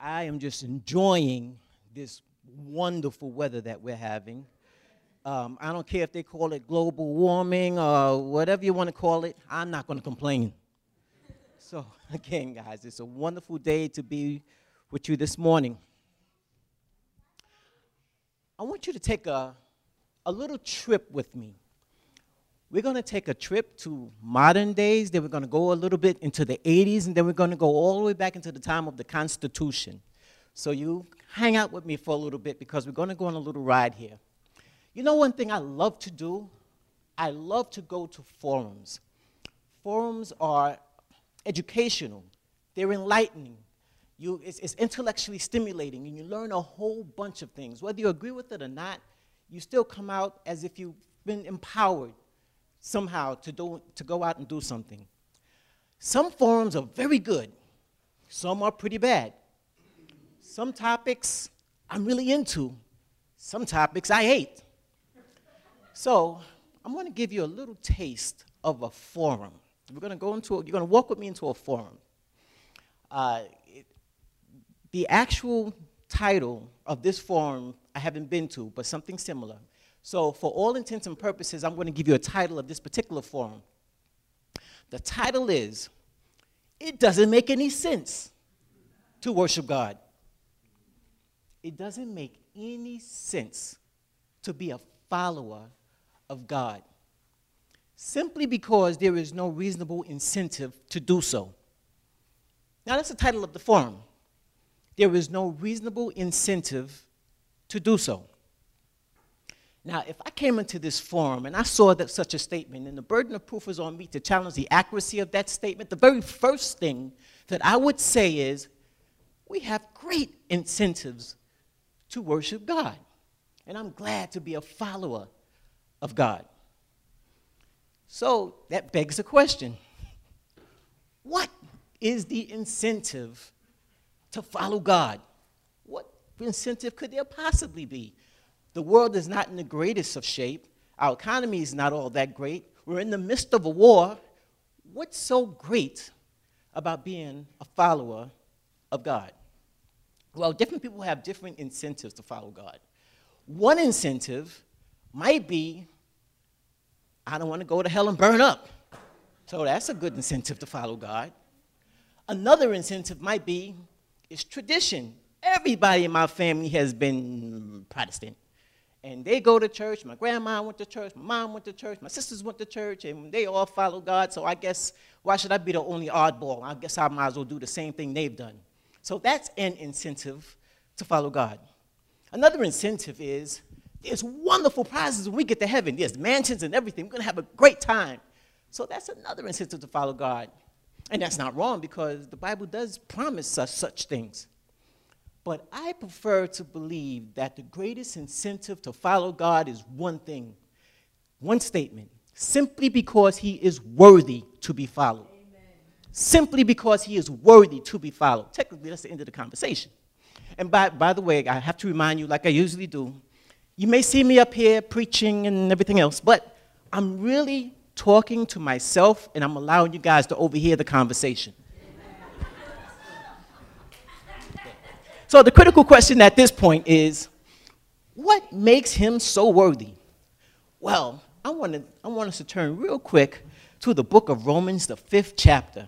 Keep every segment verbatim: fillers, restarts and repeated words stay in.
I am just enjoying this wonderful weather that we're having. Um, I don't care if they call it global warming or whatever you want to call it, I'm not going to complain. So, again, guys, it's a wonderful day to be with you this morning. I want you to take a, a little trip with me. We're going to take a trip to modern days, then we're going to go a little bit into the eighties, and then we're going to go all the way back into the time of the Constitution. So you hang out with me for a little bit because we're going to go on a little ride here. You know one thing I love to do? I love to go to forums. Forums are educational. They're enlightening. You, it's, it's intellectually stimulating, and you learn a whole bunch of things. Whether you agree with it or not, you still come out as if you've been empowered somehow to, do, to go out and do something. Some forums are very good. Some are pretty bad. Some topics I'm really into. Some topics I hate. So I'm going to give you a little taste of a forum. We're going to go into, a, you're going to walk with me into a forum. Uh, it, the actual title of this forum I haven't been to, but something similar. So for all intents and purposes, I'm going to give you a title of this particular forum. The title is, It Doesn't Make Any Sense to Worship God. It doesn't make any sense to be a follower of God, simply because there is no reasonable incentive to do so. Now that's the title of the forum. There is no reasonable incentive to do so. Now, if I came into this forum and I saw that such a statement, and the burden of proof is on me to challenge the accuracy of that statement, the very first thing that I would say is, we have great incentives to worship God. And I'm glad to be a follower of God. So that begs a question. What is the incentive to follow God? What incentive could there possibly be? The world is not in the greatest of shape. Our economy is not all that great. We're in the midst of a war. What's so great about being a follower of God? Well, different people have different incentives to follow God. One incentive might be, I don't want to go to hell and burn up. So that's a good incentive to follow God. Another incentive might be, it's tradition. Everybody in my family has been Protestant. And they go to church. My grandma went to church. My mom went to church. My sisters went to church. And they all follow God. So I guess, why should I be the only oddball? I guess I might as well do the same thing they've done. So that's an incentive to follow God. Another incentive is, there's wonderful prizes when we get to heaven. There's mansions and everything. We're going to have a great time. So that's another incentive to follow God. And that's not wrong, because the Bible does promise us such things. But I prefer to believe that the greatest incentive to follow God is one thing, one statement, simply because he is worthy to be followed. Amen. Simply because he is worthy to be followed. Technically, that's the end of the conversation. And by, by the way, I have to remind you, like I usually do, you may see me up here preaching and everything else, but I'm really talking to myself, and I'm allowing you guys to overhear the conversation. So the critical question at this point is, what makes him so worthy? Well, I want, to, I want us to turn real quick to the book of Romans, the fifth chapter.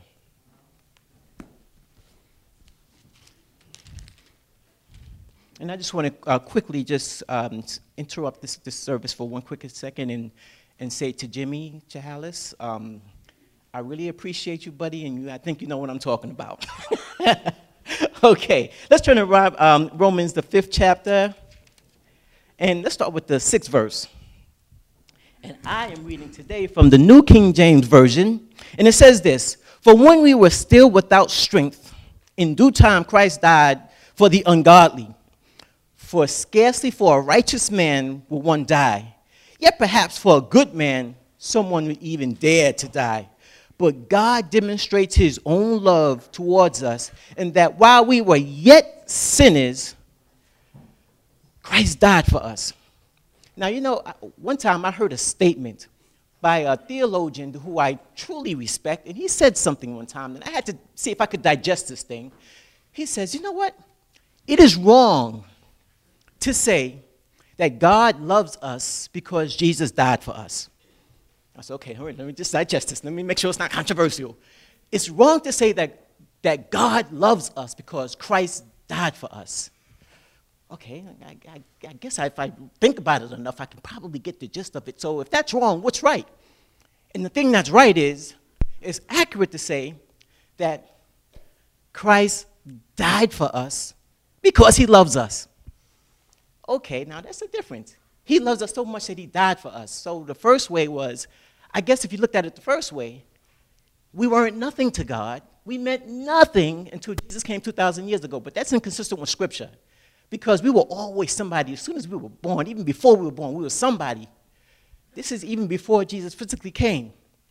And I just want to uh, quickly just um, interrupt this, this service for one quick second and, and say to Jimmy Chahalis, um, I really appreciate you, buddy, and you, I think you know what I'm talking about. Okay, let's turn to um, Romans, the fifth chapter, and let's start with the sixth verse. And I am reading today from the New King James Version, and it says this, For when we were still without strength, in due time Christ died for the ungodly. For scarcely for a righteous man will one die, yet perhaps for a good man someone would even dare to die. But God demonstrates his own love towards us, in that while we were yet sinners, Christ died for us. Now, you know, one time I heard a statement by a theologian who I truly respect, and he said something one time, and I had to see if I could digest this thing. He says, you know what? It is wrong to say that God loves us because Jesus died for us. I said, okay, all right, let me just digest this. Let me make sure it's not controversial. It's wrong to say that, that God loves us because Christ died for us. Okay, I, I, I guess if I think about it enough, I can probably get the gist of it. So if that's wrong, what's right? And the thing that's right is, it's accurate to say that Christ died for us because he loves us. Okay, now that's the difference. He loves us so much that he died for us. So the first way was, I guess if you looked at it the first way, we weren't nothing to God. We meant nothing until Jesus came two thousand years ago. But that's inconsistent with Scripture because we were always somebody. As soon as we were born, even before we were born, we were somebody. This is even before Jesus physically came.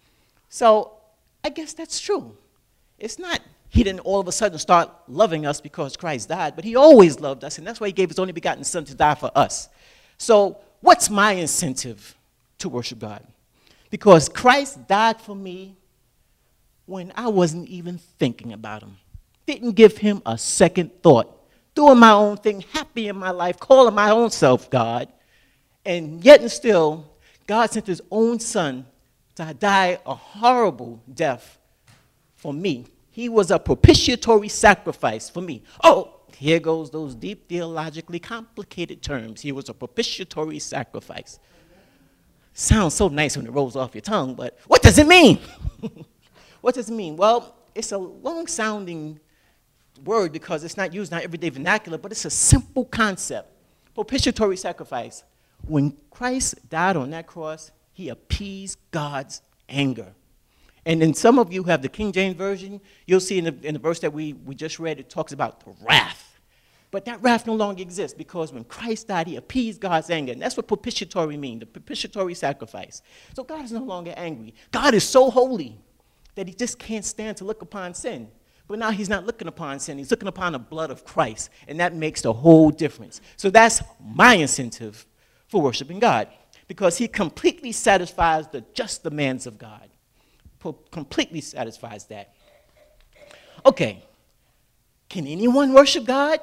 So I guess that's true. It's not he didn't all of a sudden start loving us because Christ died, but he always loved us, and that's why he gave his only begotten son to die for us. So what's my incentive to worship God? Because Christ died for me when I wasn't even thinking about him. Didn't give him a second thought. Doing my own thing, happy in my life, calling my own self God. And yet and still, God sent his own son to die a horrible death for me. He was a propitiatory sacrifice for me. Oh, here goes those deep, theologically complicated terms. He was a propitiatory sacrifice. Sounds so nice when it rolls off your tongue, but what does it mean? What does it mean? Well, it's a long-sounding word because it's not used in our everyday vernacular, but it's a simple concept. Propitiatory sacrifice. When Christ died on that cross, he appeased God's anger. And then some of you have the King James Version. You'll see in the, in the verse that we, we just read, it talks about the wrath. But that wrath no longer exists because when Christ died, he appeased God's anger. And that's what propitiatory means, the propitiatory sacrifice. So God is no longer angry. God is so holy that he just can't stand to look upon sin. But now he's not looking upon sin. He's looking upon the blood of Christ. And that makes the whole difference. So that's my incentive for worshiping God, because he completely satisfies the just demands of God. Completely satisfies that. Okay, can anyone worship God?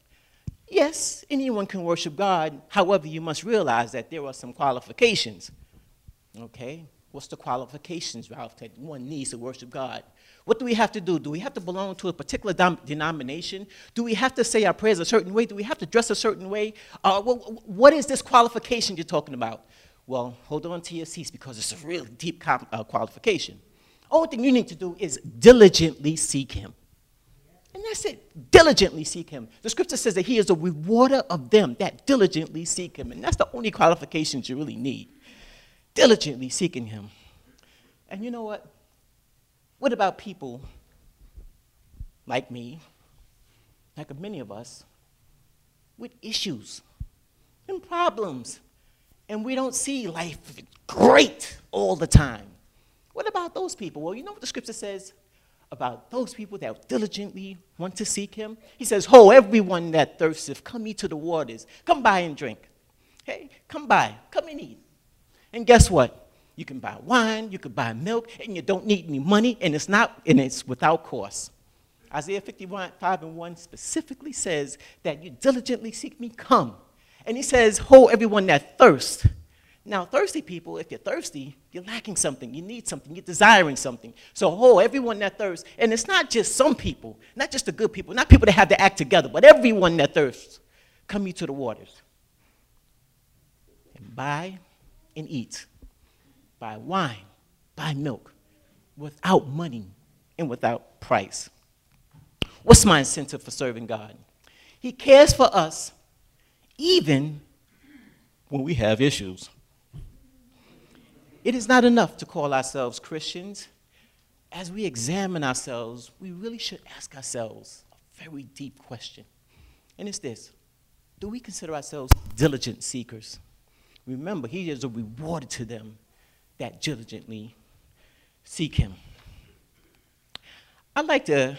Yes, anyone can worship God. However, you must realize that there are some qualifications. Okay, what's the qualifications, Ralph, that one needs to worship God? What do we have to do? Do we have to belong to a particular denomination? Do we have to say our prayers a certain way? Do we have to dress a certain way? Uh, what, what is this qualification you're talking about? Well, hold on to your seats because it's a really deep uh, qualification. Only thing you need to do is diligently seek him. And that's it. Diligently seek him. The scripture says that he is a rewarder of them that diligently seek him. And that's the only qualifications you really need. Diligently seeking him. And you know what? What about people like me, like many of us, with issues and problems? And we don't see life great all the time. What about those people? Well, you know what the scripture says about those people that diligently want to seek him? He says, ho, everyone that thirsteth, come ye to the waters. Come buy and drink. Hey, come buy, come and eat. And guess what? You can buy wine, you can buy milk, and you don't need any money, and it's not, and it's without cost. Isaiah fifty-five and one specifically says that you diligently seek me, come. And he says, ho, everyone that thirsts. Now, thirsty people, if you're thirsty, you're lacking something. You need something. You're desiring something. So, oh, everyone that thirsts. And it's not just some people, not just the good people, not people that have their act together, but everyone that thirsts. Come ye to the waters. And buy and eat. Buy wine, buy milk, without money and without price. What's my incentive for serving God? He cares for us even when we have issues. It is not enough to call ourselves Christians. As we examine ourselves, we really should ask ourselves a very deep question. And it's this: do we consider ourselves diligent seekers? Remember, he is a rewarder to them that diligently seek him. I'd like to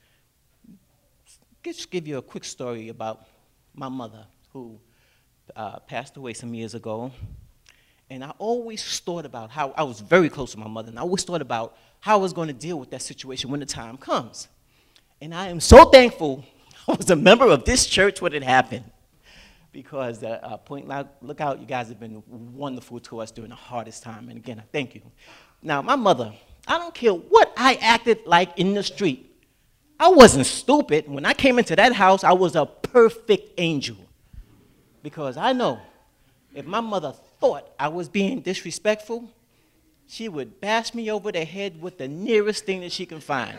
just give you a quick story about my mother, who uh, passed away some years ago. And I always thought about how, I was very close to my mother, and I always thought about how I was going to deal with that situation when the time comes. And I am so thankful I was a member of this church when it happened. Because uh, uh, Point Lookout, you guys have been wonderful to us during the hardest time. And again, I thank you. Now, my mother, I don't care what I acted like in the street. I wasn't stupid. When I came into that house, I was a perfect angel. Because I know if my mother thought I was being disrespectful, she would bash me over the head with the nearest thing that she can find.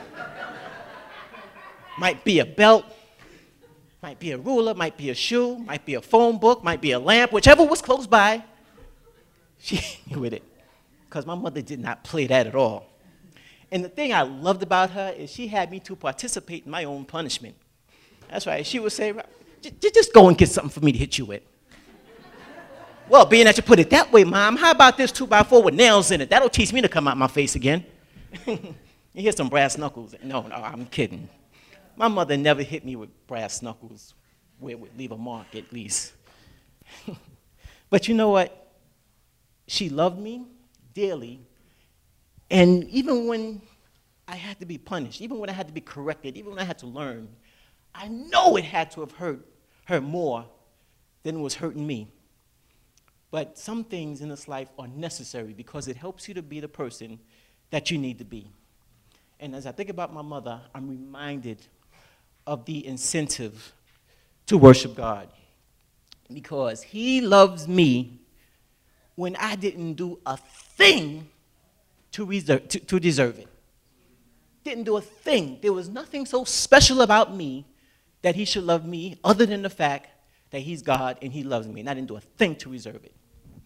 Might be a belt. Might be a ruler, might be a shoe, might be a phone book, might be a lamp, whichever was close by, she with it. Because my mother did not play that at all. And the thing I loved about her is she had me to participate in my own punishment. That's right, she would say, just go and get something for me to hit you with. Well, being that you put it that way, Mom, how about this two by four with nails in it? That'll teach me to come out my face again. You hear some brass knuckles. No, no, I'm kidding. My mother never hit me with brass knuckles where it would leave a mark, at least. But you know what? She loved me dearly. And even when I had to be punished, even when I had to be corrected, even when I had to learn, I know it had to have hurt her more than it was hurting me. But some things in this life are necessary because it helps you to be the person that you need to be. And as I think about my mother, I'm reminded of the incentive to worship God. Because he loves me when I didn't do a thing to, reserve, to, to deserve it. Didn't do a thing. There was nothing so special about me that he should love me other than the fact that he's God and he loves me. And I didn't do a thing to reserve it.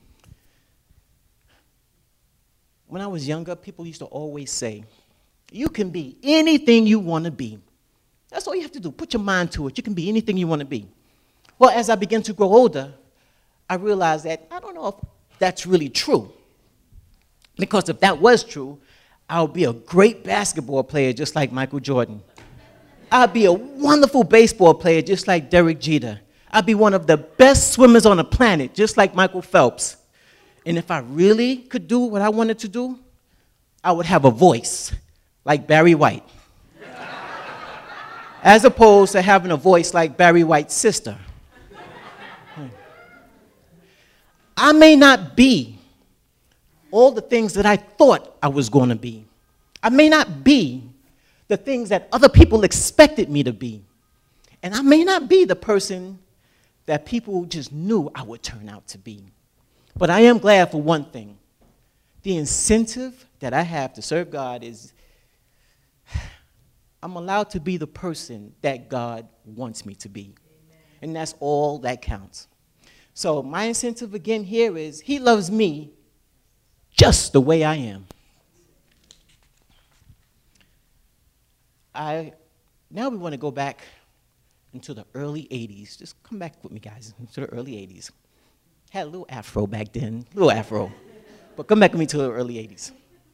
When I was younger, people used to always say, you can be anything you want to be. That's all you have to do. Put your mind to it. You can be anything you want to be. Well, as I began to grow older, I realized that I don't know if that's really true. Because if that was true, I would be a great basketball player just like Michael Jordan. I'd be a wonderful baseball player just like Derek Jeter. I'd be one of the best swimmers on the planet just like Michael Phelps. And if I really could do what I wanted to do, I would have a voice like Barry White. As opposed to having a voice like Barry White's sister. I may not be all the things that I thought I was going to be. I may not be the things that other people expected me to be. And I may not be the person that people just knew I would turn out to be. But I am glad for one thing. The incentive that I have to serve God is I'm allowed to be the person that God wants me to be. Amen. And that's all that counts. So my incentive again here is he loves me just the way I am. I, now we want to go back into the early eighties. Just come back with me, guys, into the early eighties. Had a little afro back then, little afro. But come back with me to the early eighties.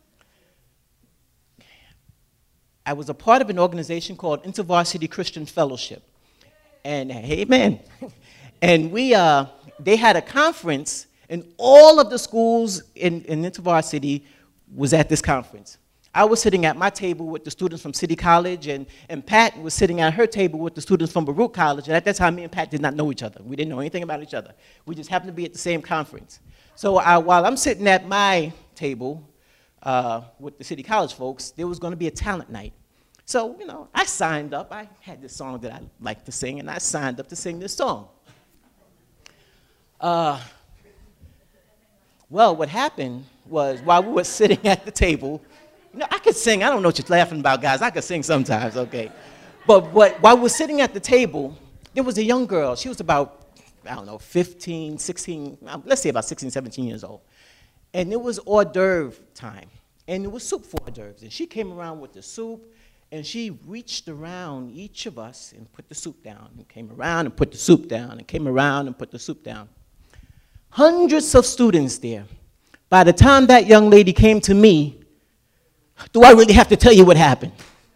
I was a part of an organization called InterVarsity Christian Fellowship. And amen. And we, uh, they had a conference, and all of the schools in, in InterVarsity was at this conference. I was sitting at my table with the students from City College, and, and Pat was sitting at her table with the students from Baruch College, and at that time, me and Pat did not know each other. We didn't know anything about each other. We just happened to be at the same conference. So I, while I'm sitting at my table, Uh, with the City College folks, there was going to be a talent night. So, you know, I signed up. I had this song that I liked to sing, and I signed up to sing this song. Uh, well, what happened was while we were sitting at the table, you know, I could sing. I don't know what you're laughing about, guys. I could sing sometimes, okay. But what, while we were sitting at the table, there was a young girl. She was about, I don't know, fifteen, sixteen, let's say about sixteen, seventeen years old. And it was hors d'oeuvre time. And it was soup for hors d'oeuvres. And she came around with the soup, and she reached around each of us and put the soup down, and came around and put the soup down, and came around and put the soup down. Hundreds of students there. By the time that young lady came to me, do I really have to tell you what happened?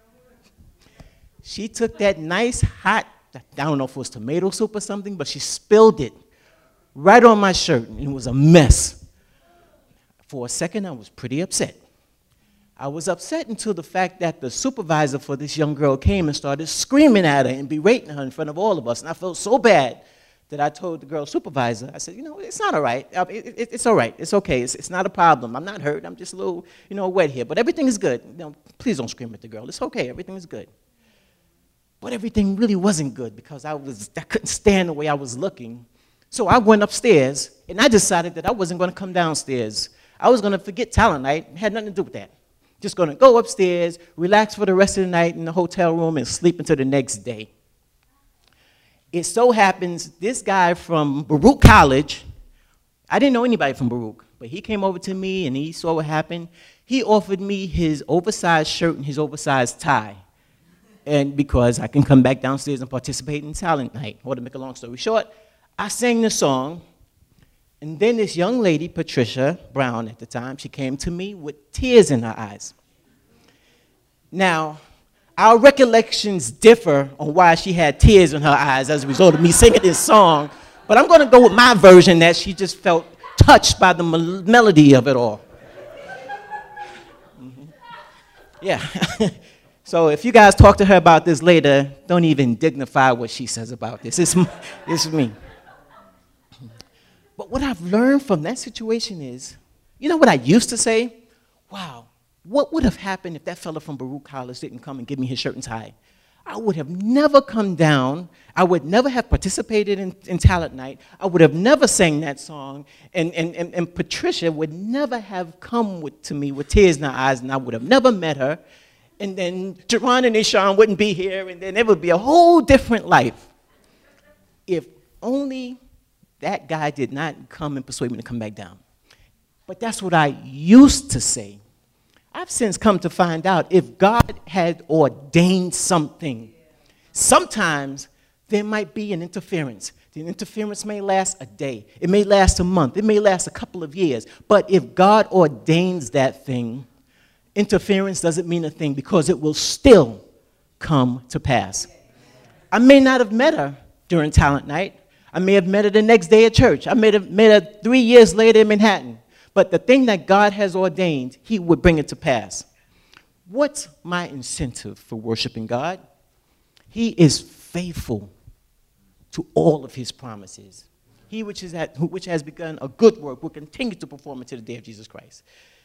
She took that nice, hot, I don't know if it was tomato soup or something, but she spilled it right on my shirt, and it was a mess. For a second, I was pretty upset. I was upset until the fact that the supervisor for this young girl came and started screaming at her and berating her in front of all of us. And I felt so bad that I told the girl supervisor, I said, you know, it's not all right. Uh, It, it, it's all right. It's okay. It's, it's not a problem. I'm not hurt. I'm just a little, you know, wet here. But everything is good. You know, please don't scream at the girl. It's okay. Everything is good. But everything really wasn't good because I, was, I couldn't stand the way I was looking. So I went upstairs, and I decided that I wasn't going to come downstairs. I was going to forget talent night. It had nothing to do with that. Just going to go upstairs, relax for the rest of the night in the hotel room, and sleep until the next day. It so happens this guy from Baruch College, I didn't know anybody from Baruch, but he came over to me and he saw what happened. He offered me his oversized shirt and his oversized tie. And because I can come back downstairs and participate in talent night. Or to make a long story short, I sang the song, and then this young lady, Patricia Brown at the time, she came to me with tears in her eyes. Now, our recollections differ on why she had tears in her eyes as a result of me singing this song, but I'm going to go with my version that she just felt touched by the mel melody of it all. Mm-hmm. Yeah. So if you guys talk to her about this later, don't even dignify what she says about this. It's, it's me. But what I've learned from that situation is, you know what I used to say? Wow, what would have happened if that fellow from Baruch College didn't come and give me his shirt and tie? I would have never come down. I would never have participated in, in talent night. I would have never sang that song. And, and, and, and Patricia would never have come with, to me with tears in her eyes, and I would have never met her. And then Jerron and Ishan wouldn't be here, and then it would be a whole different life. If only that guy did not come and persuade me to come back down. But that's what I used to say. I've since come to find out if God had ordained something, sometimes there might be an interference. The interference may last a day. It may last a month. It may last a couple of years. But if God ordains that thing, interference doesn't mean a thing because it will still come to pass. I may not have met her during talent night. I may have met her the next day at church. I may have met her three years later in Manhattan. But the thing that God has ordained, he would bring it to pass. What's my incentive for worshiping God? He is faithful to all of his promises. He which, is at, which has begun a good work will continue to perform it to the day of Jesus Christ.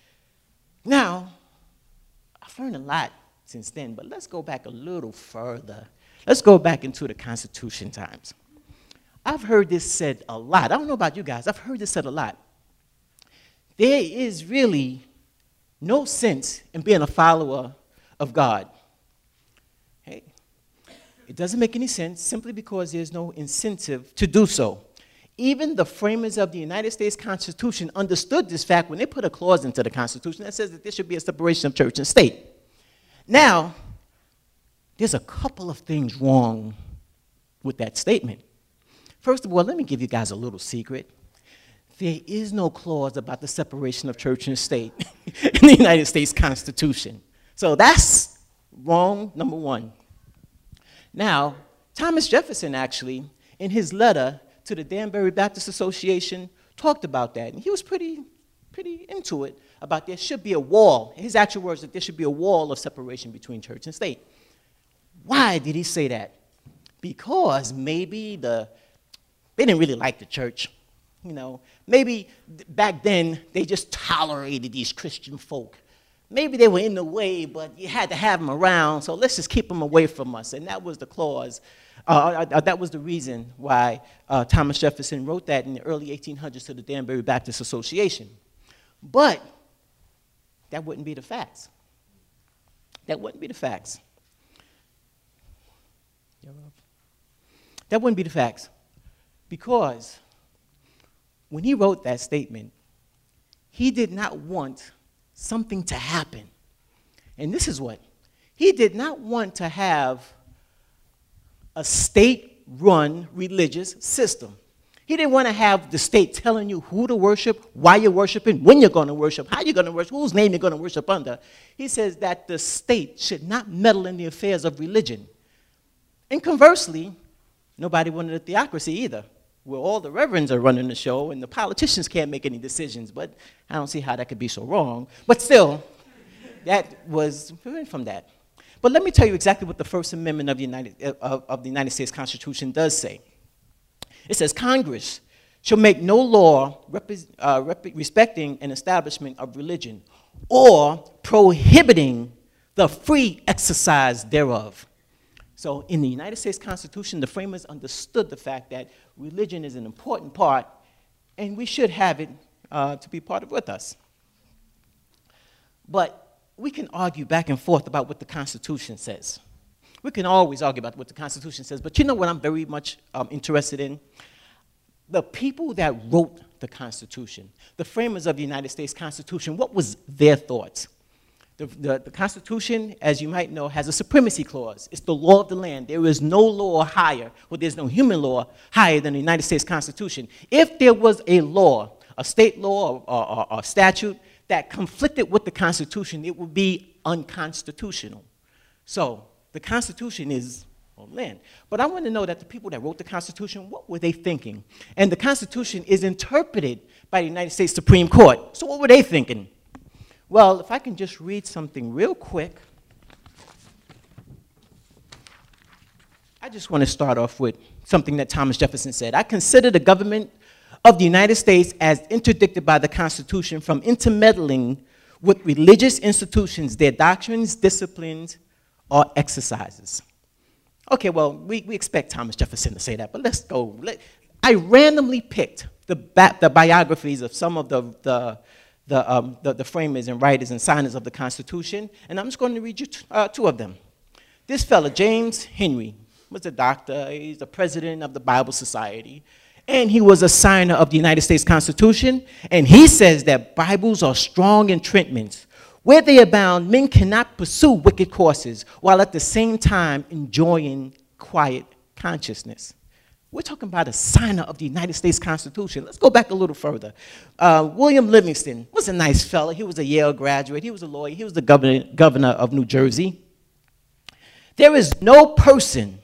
Now, I've learned a lot since then, but let's go back a little further. Let's go back into the Constitution times. I've heard this said a lot. I don't know about you guys. I've heard this said a lot. There is really no sense in being a follower of God. Hey, it doesn't make any sense simply because there's no incentive to do so. Even the framers of the United States Constitution understood this fact when they put a clause into the Constitution that says that there should be a separation of church and state. Now, there's a couple of things wrong with that statement. First of all, let me give you guys a little secret. There is no clause about the separation of church and state in the United States Constitution. So that's wrong, number one. Now, Thomas Jefferson actually, in his letter to the Danbury Baptist Association, talked about that. And he was pretty, pretty into it, about there should be a wall. His actual words, that there should be a wall of separation between church and state. Why did he say that? Because maybe the, they didn't really like the church. You know, maybe back then they just tolerated these Christian folk. Maybe they were in the way, but you had to have them around, so let's just keep them away from us. And that was the clause. Uh, uh, that was the reason why uh, Thomas Jefferson wrote that in the early eighteen hundreds to the Danbury Baptist Association. But that wouldn't be the facts. That wouldn't be the facts. That wouldn't be the facts. Because when he wrote that statement, he did not want something to happen. And this is what. He did not want to have a state-run religious system. He didn't want to have the state telling you who to worship, why you're worshiping, when you're going to worship, how you're going to worship, whose name you're going to worship under. He says that the state should not meddle in the affairs of religion. And conversely, nobody wanted a theocracy either, where all the reverends are running the show and the politicians can't make any decisions. But I don't see how that could be so wrong. But still, That was from that. But let me tell you exactly what the First Amendment of the United, of, of the United States Constitution does say. It says, Congress shall make no law rep uh, rep respecting an establishment of religion or prohibiting the free exercise thereof. So in the United States Constitution, the framers understood the fact that religion is an important part, and we should have it uh, to be part of with us. But we can argue back and forth about what the Constitution says. We can always argue about what the Constitution says, but you know what I'm very much um, interested in? The people that wrote the Constitution, the framers of the United States Constitution, what was their thoughts? The, the, the Constitution, as you might know, has a supremacy clause. It's the law of the land. There is no law higher, well, there's no human law higher than the United States Constitution. If there was a law, a state law or, or, or statute that conflicted with the Constitution, it would be unconstitutional. So the Constitution is on land. But I want to know that the people that wrote the Constitution, what were they thinking? And the Constitution is interpreted by the United States Supreme Court. So what were they thinking? Well, if I can just read something real quick. I just want to start off with something that Thomas Jefferson said. I consider the government of the United States as interdicted by the Constitution from intermeddling with religious institutions, their doctrines, disciplines, or exercises. Okay, well, we, we expect Thomas Jefferson to say that, but let's go. Let, I randomly picked the, ba the biographies of some of the, the The, um, the, the framers and writers and signers of the Constitution, and I'm just going to read you uh, two of them. This fella, James Henry, was a doctor. He's the president of the Bible Society, and he was a signer of the United States Constitution, and he says that Bibles are strong entrenchments. Where they abound, men cannot pursue wicked courses, while at the same time enjoying quiet consciousness. We're talking about a signer of the United States Constitution. Let's go back a little further. Uh, William Livingston was a nice fellow. He was a Yale graduate. He was a lawyer. He was the governor, governor of New Jersey. There is no person,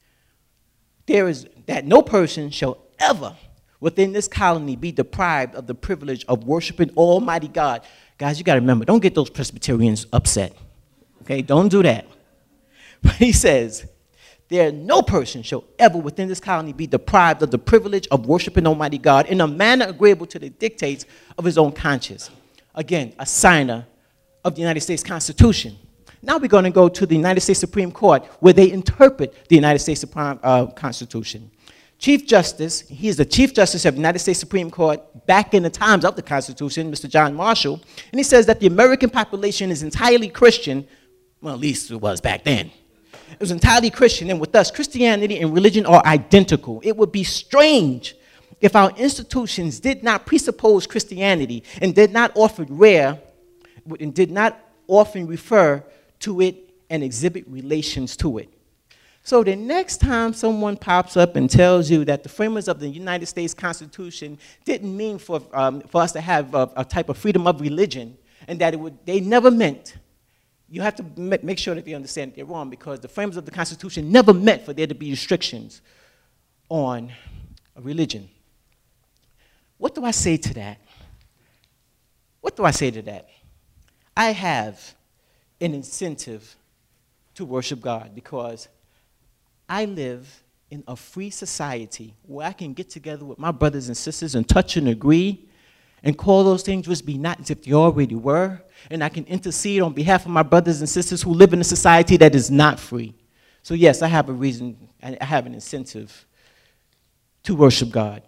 there is that no person shall ever within this colony be deprived of the privilege of worshiping Almighty God. Guys, you got to remember, don't get those Presbyterians upset. Okay, don't do that. But he says, there no person shall ever within this colony be deprived of the privilege of worshiping Almighty God in a manner agreeable to the dictates of his own conscience. Again, a signer of the United States Constitution. Now we're going to go to the United States Supreme Court, where they interpret the United States Supreme uh, Constitution. Chief Justice, he is the Chief Justice of the United States Supreme Court back in the times of the Constitution, Mister John Marshall, and he says that the American population is entirely Christian, well, at least it was back then. It was entirely Christian, and with us, Christianity and religion are identical. It would be strange if our institutions did not presuppose Christianity and did not often rare, and did not often refer to it and exhibit relations to it. So the next time someone pops up and tells you that the framers of the United States Constitution didn't mean for, um, for us to have a, a type of freedom of religion, and that it would, they never meant, you have to make sure that they understand that they're wrong, because the framers of the Constitution never meant for there to be restrictions on religion. What do I say to that? What do I say to that? I have an incentive to worship God because I live in a free society where I can get together with my brothers and sisters and touch and agree and call those things which be not as if they already were, and I can intercede on behalf of my brothers and sisters who live in a society that is not free. So yes, I have a reason, I have an incentive to worship God.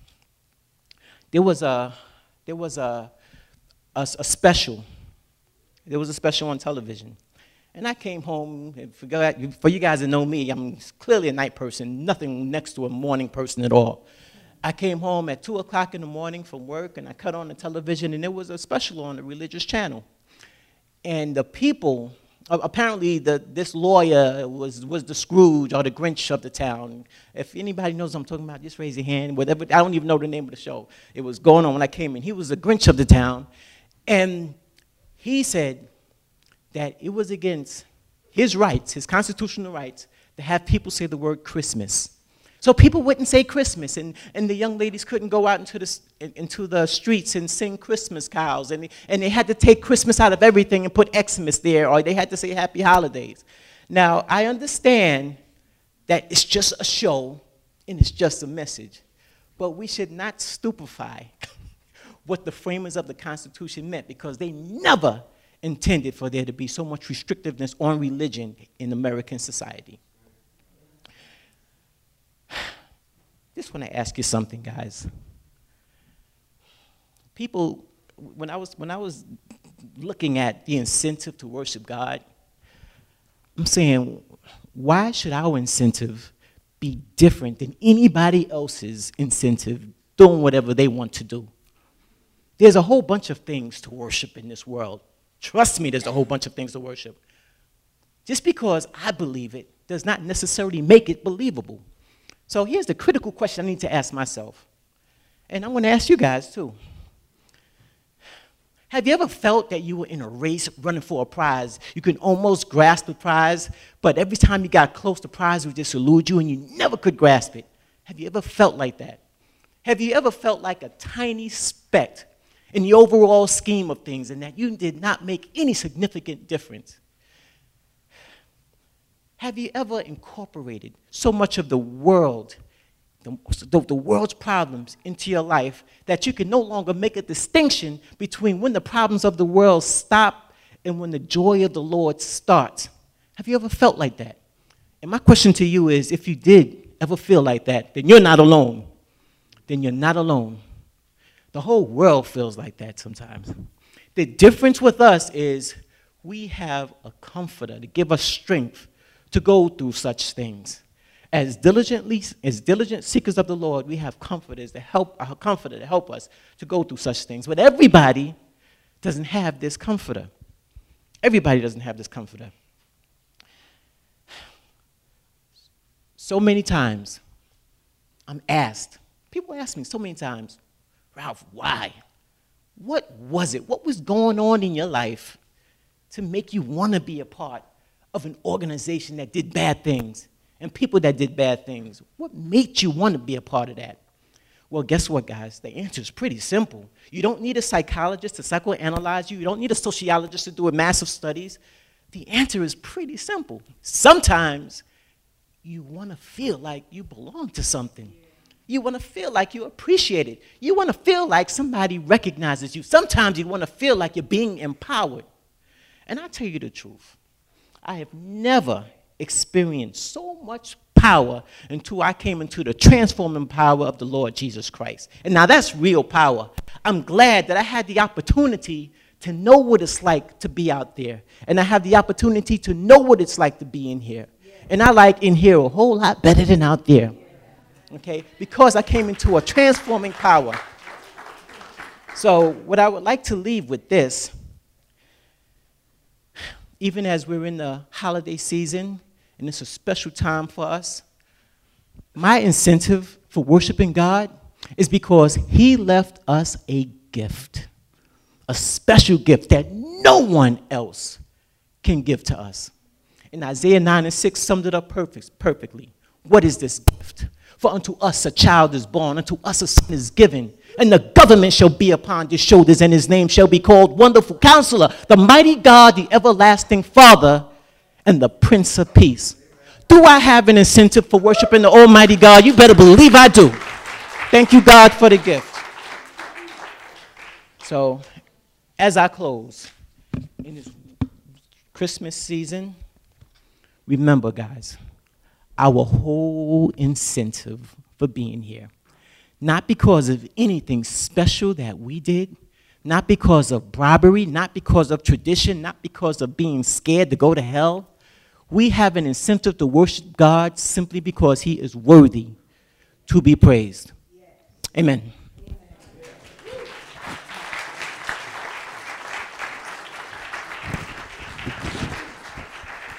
There was a, there was a, a, a special, there was a special on television. And I came home, and for, for you guys that know me, I'm clearly a night person, nothing next to a morning person at all. I came home at two o'clock in the morning from work, and I cut on the television, and there was a special on the religious channel. And the people, apparently the, this lawyer was, was the Scrooge or the Grinch of the town. If anybody knows what I'm talking about, just raise your hand. Whatever, I don't even know the name of the show. It was going on when I came in. He was the Grinch of the town. And he said that it was against his rights, his constitutional rights, to have people say the word Christmas. So people wouldn't say Christmas, and, and the young ladies couldn't go out into the, s- in- into the streets and sing Christmas carols, and, and they had to take Christmas out of everything and put Xmas there, or they had to say Happy Holidays. Now, I understand that it's just a show, and it's just a message, but we should not stupefy what the framers of the Constitution meant, because they never intended for there to be so much restrictiveness on religion in American society. Just want to ask you something, guys. People, when I was when I was looking at the incentive to worship God, I'm saying, why should our incentive be different than anybody else's incentive doing whatever they want to do? There's a whole bunch of things to worship in this world. Trust me, there's a whole bunch of things to worship. Just because I believe it does not necessarily make it believable. So here's the critical question I need to ask myself. And I'm going to ask you guys too. Have you ever felt that you were in a race running for a prize? You can almost grasp the prize, but every time you got close, the prize would just elude you and you never could grasp it. Have you ever felt like that? Have you ever felt like a tiny speck in the overall scheme of things and that you did not make any significant difference? Have you ever incorporated so much of the world, the, the, the world's problems into your life that you can no longer make a distinction between when the problems of the world stop and when the joy of the Lord starts? Have you ever felt like that? And my question to you is, if you did ever feel like that, then you're not alone. Then you're not alone. The whole world feels like that sometimes. The difference with us is we have a comforter to give us strength to go through such things. As diligently, as diligent seekers of the Lord, we have comforters to help, a comforter to help us to go through such things. But everybody doesn't have this comforter. Everybody doesn't have this comforter. So many times, I'm asked, people ask me so many times, Ralph, why? What was it? What was going on in your life to make you want to be a part of an organization that did bad things and people that did bad things? What made you want to be a part of that? Well, guess what, guys? The answer is pretty simple. You don't need a psychologist to psychoanalyze you. You don't need a sociologist to do a massive studies. The answer is pretty simple. Sometimes you want to feel like you belong to something. You want to feel like you're appreciated. You want to feel like somebody recognizes you. Sometimes you want to feel like you're being empowered. And I'll tell you the truth. I have never experienced so much power until I came into the transforming power of the Lord Jesus Christ. And now that's real power. I'm glad that I had the opportunity to know what it's like to be out there. And I have the opportunity to know what it's like to be in here. And I like in here a whole lot better than out there. Okay? Because I came into a transforming power. So what I would like to leave with this, even as we're in the holiday season, and it's a special time for us, my incentive for worshiping God is because He left us a gift, a special gift that no one else can give to us. And Isaiah nine and six summed it up perfect, perfectly. What is this gift? For unto us a child is born, unto us a son is given, and the government shall be upon his shoulders, and his name shall be called Wonderful Counselor, the Mighty God, the Everlasting Father, and the Prince of Peace. Do I have an incentive for worshiping the Almighty God? You better believe I do. Thank you, God, for the gift. So, as I close, in this Christmas season, remember, guys, our whole incentive for being here, not because of anything special that we did, not because of bribery, not because of tradition, not because of being scared to go to hell. We have an incentive to worship God simply because He is worthy to be praised. Amen.